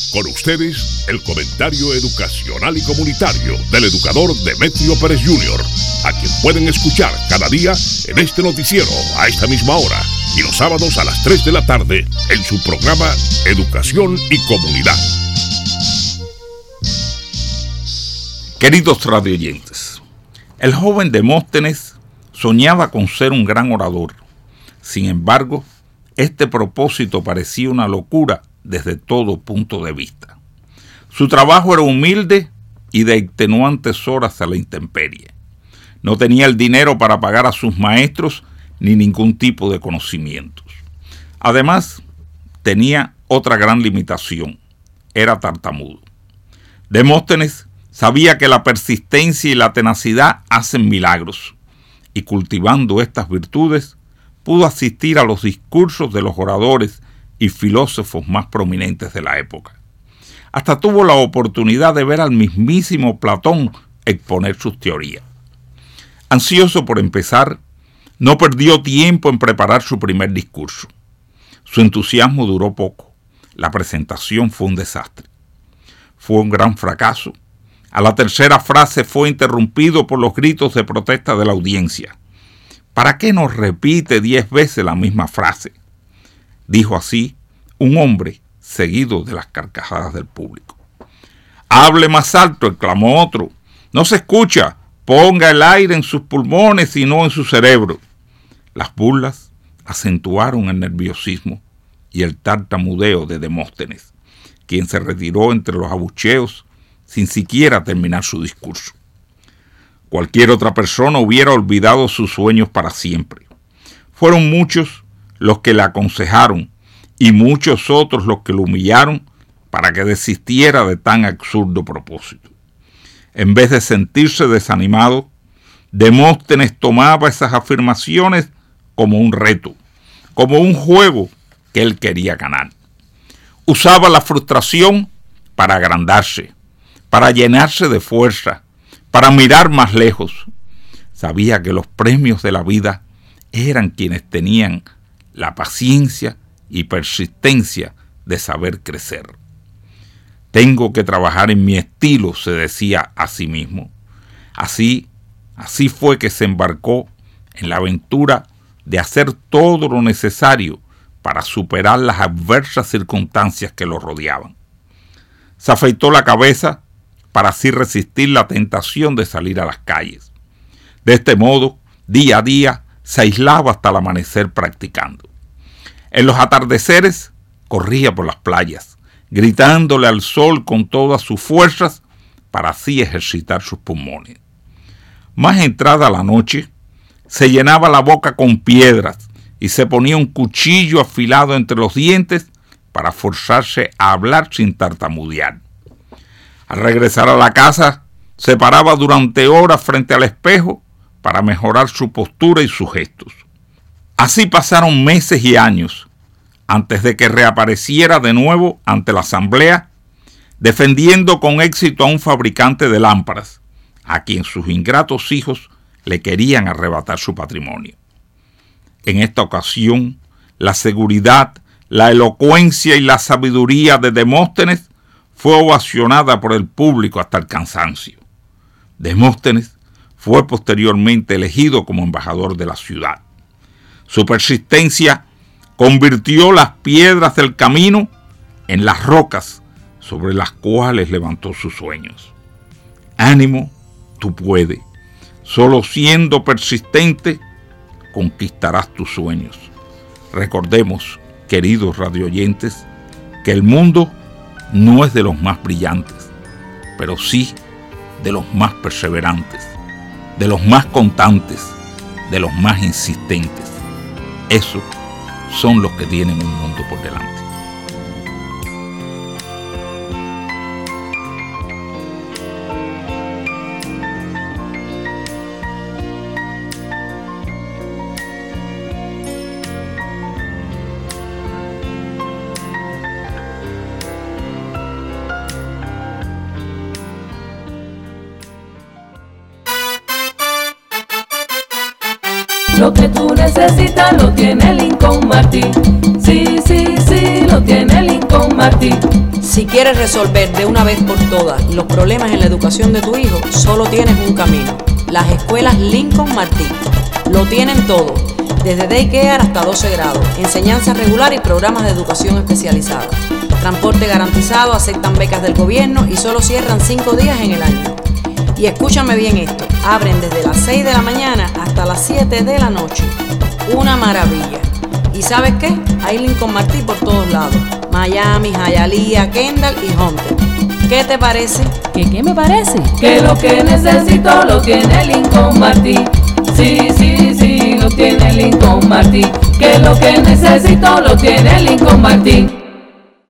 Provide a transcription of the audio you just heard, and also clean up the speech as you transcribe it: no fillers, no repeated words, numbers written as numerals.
Con ustedes, el comentario educacional y comunitario del educador Demetrio Pérez Jr., a quien pueden escuchar cada día en este noticiero a esta misma hora y los sábados a las 3 de la tarde en su programa Educación y Comunidad. Queridos radioyentes, el joven Demóstenes soñaba con ser un gran orador. Sin embargo, este propósito parecía una locura desde todo punto de vista. Su trabajo era humilde y de extenuantes horas a la intemperie. No tenía el dinero para pagar a sus maestros ni ningún tipo de conocimientos. Además, tenía otra gran limitación: era tartamudo. Demóstenes sabía que la persistencia y la tenacidad hacen milagros, y cultivando estas virtudes, pudo asistir a los discursos de los oradores y filósofos más prominentes de la época. Hasta tuvo la oportunidad de ver al mismísimo Platón exponer sus teorías. Ansioso por empezar, no perdió tiempo en preparar su primer discurso. Su entusiasmo duró poco. La presentación fue un desastre. Fue un gran fracaso. A la tercera frase fue interrumpido por los gritos de protesta de la audiencia. ¿Para qué nos repite 10 veces la misma frase?, dijo así un hombre, seguido de las carcajadas del público. «Hable más alto», exclamó otro. «No se escucha. Ponga el aire en sus pulmones y no en su cerebro». Las burlas acentuaron el nerviosismo y el tartamudeo de Demóstenes, quien se retiró entre los abucheos sin siquiera terminar su discurso. Cualquier otra persona hubiera olvidado sus sueños para siempre. Fueron muchos los que le aconsejaron y muchos otros los que lo humillaron para que desistiera de tan absurdo propósito. En vez de sentirse desanimado, Demóstenes tomaba esas afirmaciones como un reto, como un juego que él quería ganar. Usaba la frustración para agrandarse, para llenarse de fuerza, para mirar más lejos. Sabía que los premios de la vida eran quienes tenían la paciencia y persistencia de saber crecer. Tengo que trabajar en mi estilo, se decía a sí mismo. Así fue que se embarcó en la aventura de hacer todo lo necesario para superar las adversas circunstancias que lo rodeaban. Se afeitó la cabeza para así resistir la tentación de salir a las calles. De este modo, día a día, se aislaba hasta el amanecer practicando. En los atardeceres, corría por las playas, gritándole al sol con todas sus fuerzas para así ejercitar sus pulmones. Más entrada la noche, se llenaba la boca con piedras y se ponía un cuchillo afilado entre los dientes para forzarse a hablar sin tartamudear. Al regresar a la casa, se paraba durante horas frente al espejo para mejorar su postura y sus gestos. Así pasaron meses y años, antes de que reapareciera de nuevo ante la asamblea, defendiendo con éxito a un fabricante de lámparas, a quien sus ingratos hijos le querían arrebatar su patrimonio. En esta ocasión, la seguridad, la elocuencia y la sabiduría de Demóstenes fue ovacionada por el público hasta el cansancio. Demóstenes fue posteriormente elegido como embajador de la ciudad. Su persistencia convirtió las piedras del camino en las rocas sobre las cuales levantó sus sueños. Ánimo, tú puedes. Solo siendo persistente conquistarás tus sueños. Recordemos, queridos radioyentes, que el mundo no es de los más brillantes, pero sí de los más perseverantes, de los más constantes, de los más insistentes. Esos son los que tienen un mundo por delante. Lo que tú necesitas lo tiene Lincoln Martin. Sí, sí, sí, lo tiene Lincoln Martin. Si quieres resolver de una vez por todas los problemas en la educación de tu hijo, solo tienes un camino: las escuelas Lincoln Martí. Lo tienen todo, desde daycare hasta 12 grados, enseñanza regular y programas de educación especializada. Transporte garantizado, aceptan becas del gobierno y solo cierran 5 días en el año. Y escúchame bien esto, abren desde las 6 de la mañana hasta las 7 de la noche. Una maravilla. ¿Y sabes qué? Hay Lincoln Martí por todos lados: Miami, Hialeah, Kendall y Hunter. ¿Qué te parece? ¿Qué me parece? Que lo que necesito lo tiene Lincoln Martí. Sí, sí, sí, lo tiene Lincoln Martí. Que lo que necesito lo tiene Lincoln Martí.